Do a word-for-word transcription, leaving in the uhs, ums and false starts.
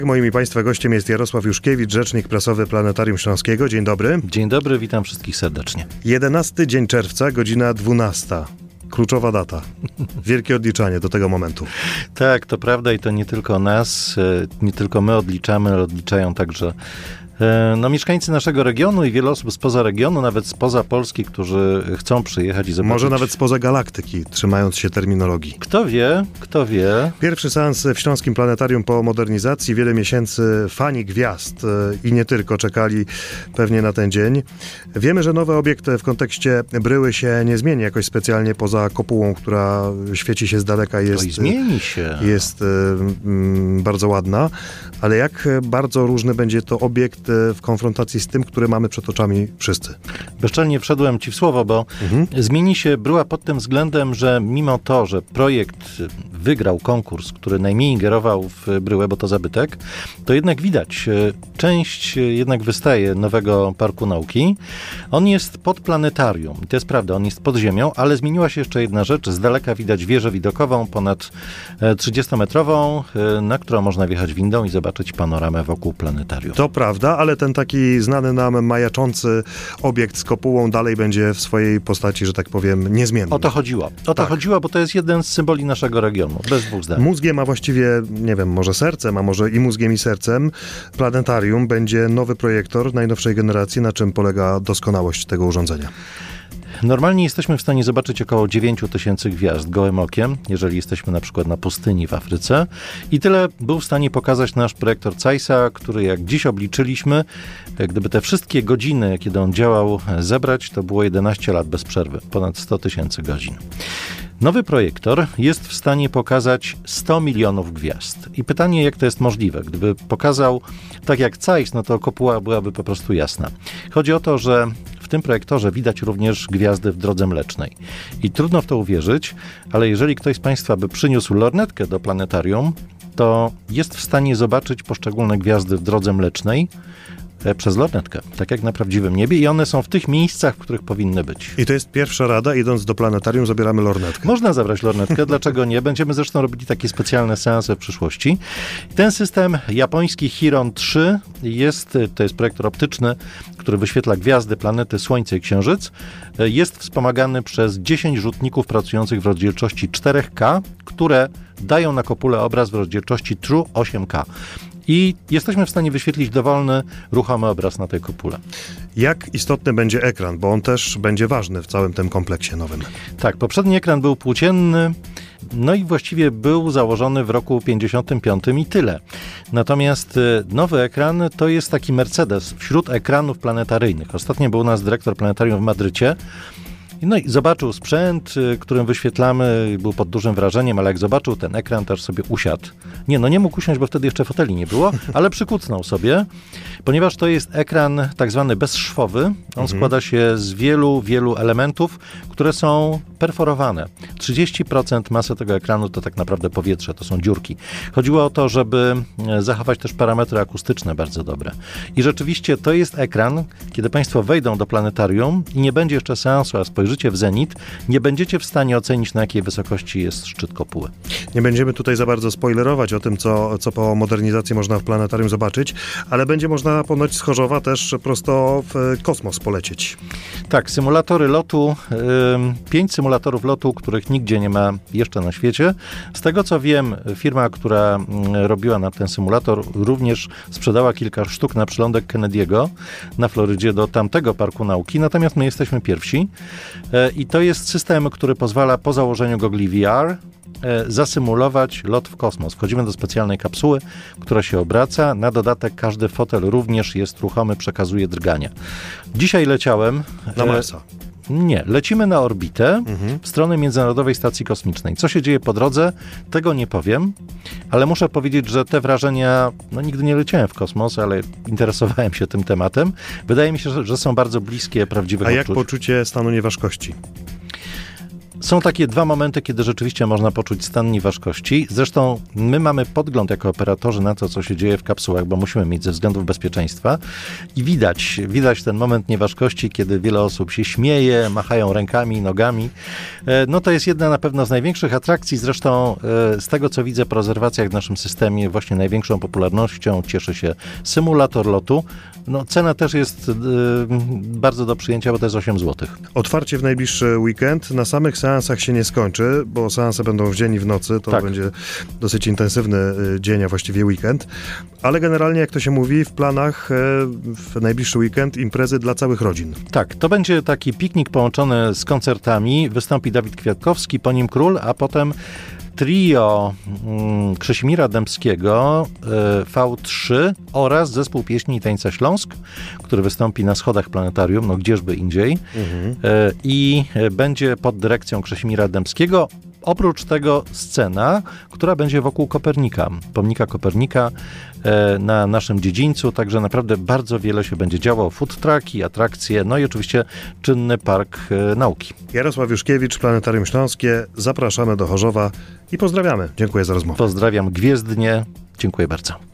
Moim i Państwa gościem jest Jarosław Juszkiewicz, rzecznik prasowy Planetarium Śląskiego. Dzień dobry. Dzień dobry, witam wszystkich serdecznie. jedenasty dzień czerwca, godzina dwunasta. Kluczowa data. Wielkie odliczanie do tego momentu. Tak, to prawda i to nie tylko nas, nie tylko my odliczamy, ale odliczają także no, mieszkańcy naszego regionu i wiele osób spoza regionu, nawet spoza Polski, którzy chcą przyjechać i zobaczyć. Może nawet spoza galaktyki, trzymając się terminologii. Kto wie, kto wie. Pierwszy seans w Śląskim Planetarium po modernizacji. Wiele miesięcy fani gwiazd i nie tylko czekali pewnie na ten dzień. Wiemy, że nowy obiekt w kontekście bryły się nie zmieni jakoś specjalnie poza kopułą, która świeci się z daleka. Jest, Oj, zmieni się. Jest mm, bardzo ładna, ale jak bardzo różny będzie to obiekt w konfrontacji z tym, który mamy przed oczami wszyscy. Bezczelnie wszedłem ci w słowo, bo mhm. zmieni się bryła pod tym względem, że mimo to, że projekt wygrał konkurs, który najmniej ingerował w bryłę, bo to zabytek, to jednak widać, część jednak wystaje nowego Parku Nauki. On jest pod planetarium. To jest prawda, on jest pod ziemią, ale zmieniła się jeszcze jedna rzecz. Z daleka widać wieżę widokową, ponad trzydziestometrową, na którą można wjechać windą i zobaczyć panoramę wokół planetarium. To prawda, ale ten taki znany nam majaczący obiekt z kopułą dalej będzie w swojej postaci, że tak powiem, niezmienny. O to chodziło. O to tak. chodziło, bo to jest jeden z symboli naszego regionu. Bez dwóch zdań. Mózgiem, a właściwie, nie wiem, może sercem, a może i mózgiem i sercem planetarium będzie nowy projektor najnowszej generacji. Na czym polega doskonałość tego urządzenia? Normalnie jesteśmy w stanie zobaczyć około dziewięć tysięcy gwiazd gołym okiem, jeżeli jesteśmy na przykład na pustyni w Afryce. I tyle był w stanie pokazać nasz projektor Zeissa, który jak dziś obliczyliśmy, gdyby te wszystkie godziny, kiedy on działał, zebrać, to było jedenaście lat bez przerwy, ponad sto tysięcy godzin. Nowy projektor jest w stanie pokazać sto milionów gwiazd. I pytanie, jak to jest możliwe? Gdyby pokazał tak jak Zeiss, no to kopuła byłaby po prostu jasna. Chodzi o to, że w tym projektorze widać również gwiazdy w drodze mlecznej. I trudno w to uwierzyć, ale jeżeli ktoś z Państwa by przyniósł lornetkę do planetarium, to jest w stanie zobaczyć poszczególne gwiazdy w drodze mlecznej przez lornetkę, tak jak na prawdziwym niebie, i one są w tych miejscach, w których powinny być. I to jest pierwsza rada, idąc do planetarium zabieramy lornetkę. Można zabrać lornetkę, dlaczego nie? Będziemy zresztą robili takie specjalne seanse w przyszłości. Ten system japoński Chiron trzy jest, to jest projektor optyczny, który wyświetla gwiazdy, planety, Słońce i Księżyc. Jest wspomagany przez dziesięć rzutników pracujących w rozdzielczości cztery K, które dają na kopulę obraz w rozdzielczości True osiem K. I jesteśmy w stanie wyświetlić dowolny, ruchomy obraz na tej kopule. Jak istotny będzie ekran, bo on też będzie ważny w całym tym kompleksie nowym. Tak, poprzedni ekran był płócienny, no i właściwie był założony w roku pięćdziesiątym piątym i tyle. Natomiast nowy ekran to jest taki Mercedes wśród ekranów planetaryjnych. Ostatnio był u nas dyrektor planetarium w Madrycie. No i zobaczył sprzęt, którym wyświetlamy, był pod dużym wrażeniem, ale jak zobaczył ten ekran, też sobie usiadł. Nie, no nie mógł usiąść, bo wtedy jeszcze foteli nie było, ale przykucnął sobie, ponieważ to jest ekran tak zwany bezszwowy. On mhm. składa się z wielu, wielu elementów, które są perforowane. trzydzieści procent masy tego ekranu to tak naprawdę powietrze, to są dziurki. Chodziło o to, żeby zachować też parametry akustyczne bardzo dobre. I rzeczywiście to jest ekran, kiedy Państwo wejdą do planetarium i nie będzie jeszcze seansu, a spojrzycie w zenit, nie będziecie w stanie ocenić, na jakiej wysokości jest szczyt kopuły. Nie będziemy tutaj za bardzo spoilerować o tym, co, co po modernizacji można w planetarium zobaczyć, ale będzie można ponoć z Chorzowa też prosto w kosmos polecieć. Tak, symulatory lotu, yy, pięć symulatorów lotu, których nigdzie nie ma jeszcze na świecie. Z tego co wiem, firma, która robiła nam ten symulator, również sprzedała kilka sztuk na przylądek Kennedy'ego na Florydzie do tamtego Parku Nauki, natomiast my jesteśmy pierwsi. I to jest system, który pozwala po założeniu gogli V R zasymulować lot w kosmos. Wchodzimy do specjalnej kapsuły, która się obraca. Na dodatek każdy fotel również jest ruchomy, przekazuje drgania. Dzisiaj leciałem... Na Marsa. Nie, lecimy na orbitę mhm. w stronę Międzynarodowej Stacji Kosmicznej. Co się dzieje po drodze, tego nie powiem, ale muszę powiedzieć, że te wrażenia, no nigdy nie leciałem w kosmos, ale interesowałem się tym tematem. Wydaje mi się, że, że są bardzo bliskie prawdziwych A odczuć. jak poczucie stanu nieważkości? Są takie dwa momenty, kiedy rzeczywiście można poczuć stan nieważkości. Zresztą my mamy podgląd jako operatorzy na to, co się dzieje w kapsułach, bo musimy mieć ze względów bezpieczeństwa i widać, widać ten moment nieważkości, kiedy wiele osób się śmieje, machają rękami, nogami. No to jest jedna na pewno z największych atrakcji. Zresztą z tego, co widzę po rezerwacjach w naszym systemie, właśnie największą popularnością cieszy się symulator lotu. No, cena też jest y, bardzo do przyjęcia, bo to jest osiem złotych. Otwarcie w najbliższy weekend. Na samych seansach się nie skończy, bo seanse będą w dzień i w nocy. To tak. będzie dosyć intensywny dzień, a właściwie weekend. Ale generalnie, jak to się mówi, w planach w najbliższy weekend imprezy dla całych rodzin. Tak, to będzie taki piknik połączony z koncertami. Wystąpi Dawid Kwiatkowski, po nim Król, a potem trio mm, Krzesimira Dębskiego, y, V trzy oraz zespół pieśni i tańca Śląsk, który wystąpi na schodach planetarium, no gdzieżby indziej. Mhm. Y, I będzie pod dyrekcją Krzesimira Dębskiego. Oprócz tego scena, która będzie wokół Kopernika, pomnika Kopernika e, na naszym dziedzińcu, także naprawdę bardzo wiele się będzie działo, food trucki, atrakcje, no i oczywiście czynny park e, nauki. Jarosław Juszkiewicz, Planetarium Śląskie, zapraszamy do Chorzowa i pozdrawiamy. Dziękuję za rozmowę. Pozdrawiam gwiezdnie, dziękuję bardzo.